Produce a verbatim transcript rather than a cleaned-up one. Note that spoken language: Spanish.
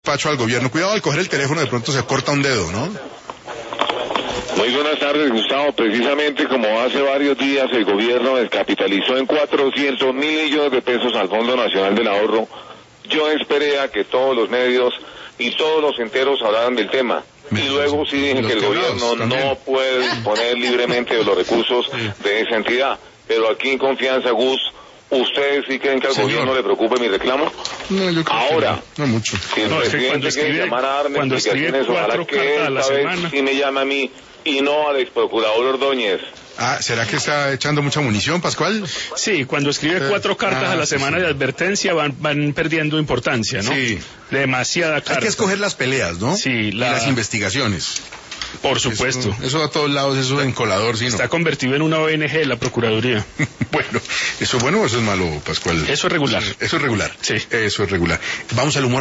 Pacho al gobierno. Cuidado al coger el teléfono, de pronto se corta un dedo, ¿no? Muy buenas tardes, Gustavo. Precisamente como hace varios días el gobierno descapitalizó en cuatrocientos mil millones de pesos al Fondo Nacional del Ahorro, yo esperé a que todos los medios y todos los enteros hablaran del tema. Y luego sí dije que el gobierno no puede disponer libremente de los recursos de esa entidad. Pero aquí en confianza, Gus, ¿ustedes sí creen que al Señor. gobierno le preocupe mi reclamo? No, yo creo Ahora, que no, no mucho. si el No, es que presidente cuando quiere escribe- llamar a darme cuando escribe explicaciones, ojalá cuatro que cartas a la esta vez semana. sí me llame a mí y no al exprocurador Ordóñez. Ah, ¿será que está echando mucha munición, Pascual? Sí, cuando escribe Eh, cuatro cartas ah, a la sí, semana sí. de advertencia van, van perdiendo importancia, ¿no? Sí. Demasiada carta. Hay que escoger las peleas, ¿no? Sí, Y la- las investigaciones. Por supuesto. Eso, eso a todos lados, eso en colador, sí, ¿no? Está convertido en una O N G la Procuraduría. Bueno, ¿eso es bueno o eso es malo, Pascual? Eso es regular. Eso es regular. Sí. Eso es regular. Vamos al humor.